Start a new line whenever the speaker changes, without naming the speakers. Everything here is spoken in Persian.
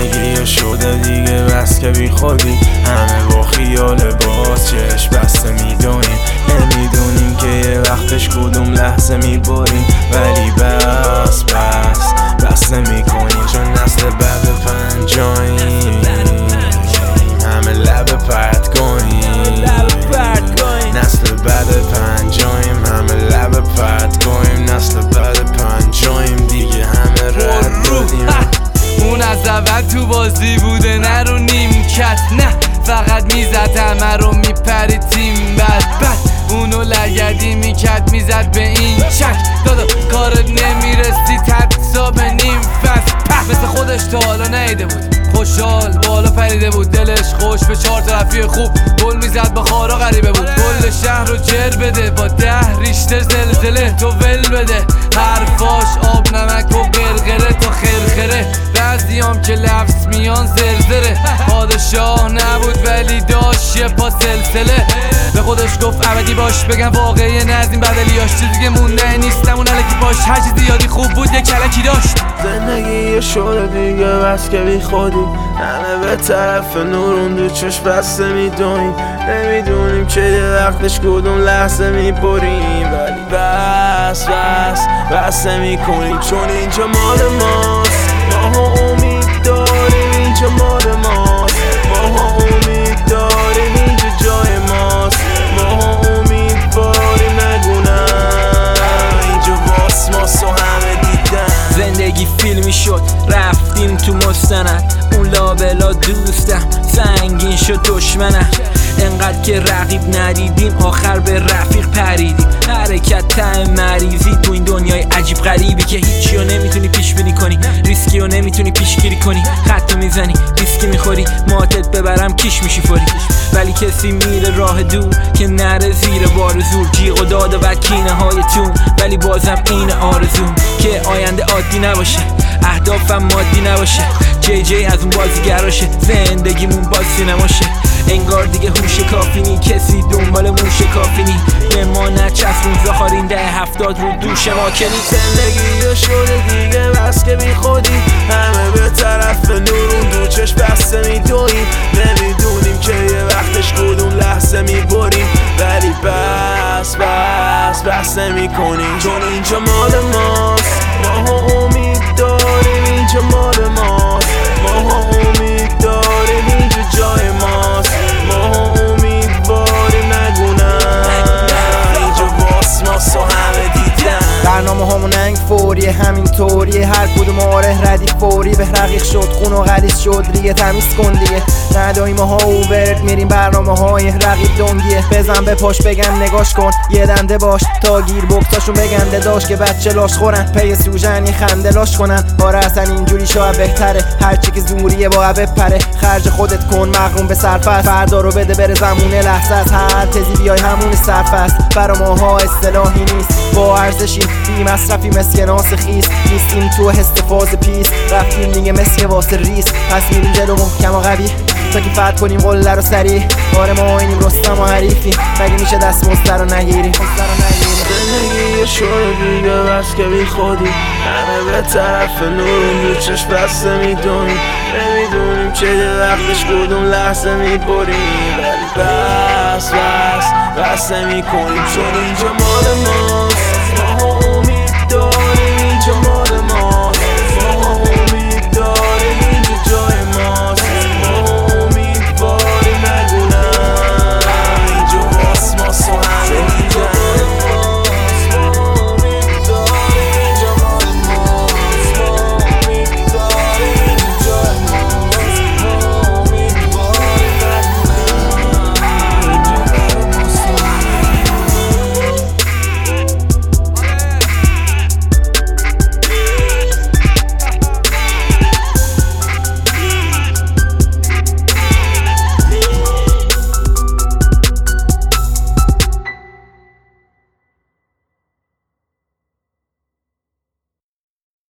زندگی شده دیگه بس که بی خودی، همه با خیال باز چشم بسته میدونیم، نمیدونیم که یه وقتش کدوم لحظه میبریم، ولی بس نمیکنیم چون نسل بعد پنجاییم، همه لب پرت کنیم، نسل بعد پنجاییم، همه لب پرت کنیم، نسل بعد پنجاییم دیگه همه رد دادیم.
اون از اول تو بازی بوده نه رو نیمکت، نه فقط میزد همه رو میپرید تیم بد اونو لگدی میکرد میزد به این چک دادا کارت نمیرسید حتی به نیم فصل مثل خودش تا حالا نیده بود، خوشحال بالا پریده بود، دلش خوش به 4 تا رفیق خوب گل میزد با خارا غریبه بود، کل شهر رو جر بده با 10 ریشتر زلزله تو ول بده، حرفاش آب نمک و قرقره تا خرخره، بعضیام که لفظ میان زرزره، پادشاه نبود ولی داشت یه پا سلسله، به خودش گفت ابدی باش بگم واقعی نزدیم بدلیاش، چیزی که مونده نیستم اون علکی باش، هر چیزی یادی خوب بود یه کلکی داشت.
زندگی شده دیگه بس که بی خودی، همه به طرف نورون دو چشم بسته میدونیم، نمیدونیم که یه وقتش کدوم لحظه میبریم، ولی بس نمیکنیم چون اینجا مال ماست، ماها امید داریم اینجا مال ماست، ماها امید داریم اینجا جای ماست، ماها امیدواریم نگونم اینجا واس ماست و همه دیدن.
زندگی فیلمی شد رفتیم تو مستند، اون لابلا دوستم سنگین شد دشمنم، انقدر که رقیب ندیدیم آخر به رفیق پریدیم، حرکت ته مریضی تو این دنیای عجیب غریبی که هیچی رو نمیتونی پیش بینی کنی، ریسکی رو نمیتونی پیشگیری کنی، خط میزنی ریسکی میخوری، ماتت ببرم کیش میشی فوری، ولی کسی میره راه دور که نره زیر بار زور، جیغ و داد و کینه های تون، ولی بازم این آرزوم که آینده عادی نباشه، اهدافم مادی نباشه، جی از اون بازیگراشه، زندگیمون باز سینماشه، انگار دیگه هوش کافی نی، کسی دنبال موش کافی نی، به ما نچسبون زخارین 10-70 رو دوش ما کنی.
زندگی شده دیگه بس که بی خودی، همه به طرف نورون دو چشم بسته میدویم، نمیدونیم که یه وقتش کدوم لحظه میبریم، ولی بس نمیکنیم چون اینجا مال ماست، ماها امید داریم اینجا مال ماست، ماها امید داریم اینجا جای ماست، ماها امیدواریم نگونم اینجا واس ماست و همه دیدن.
برنامه همون ننگ فوریه همین طوریه، هر کدوم آره ردیف فوری به رقیق شد خون و غلیظ شد ریگه تمیز کن دیگه، نداییم ها اوبرد میریم برنامه های رقیب دنگیه، بزن به پاش بگن نگاش کن یه دنده باش تا گیر بکتاشون بگنده داشت که بچه لاش خورن پی سوژنی خنده لاش کنن، آره اصلا اینجوری شاید بهتره، هرچی که زوریه باید بپره، خرج خودت کن مغروم به صرف، فردا رو بده بره زمونه لحظه است، هر تزی بیای همون صرف است، برا ماها اصطلاحی نیست با ارزشیم، بی مصرفی مسکه ناس خیس نیستیم تو استفاز پیس، رفتیم دیگه مسکه واسه ریس، پس میریم جلو محکم و قوی تا که فتح کنیم قله رو سریع، آره ما اینیم رستم و حریفی، مگه میشه دست مزده رو نگیریم.
زندگی شده دیگه بس که بی خودی، همه به طرف نورون دو چشم بسته میدونیم، نمیدونیم که یه وقتش کدوم لحظه میبریم، ولی بس نمیکنیم چون اینجا مال ماست،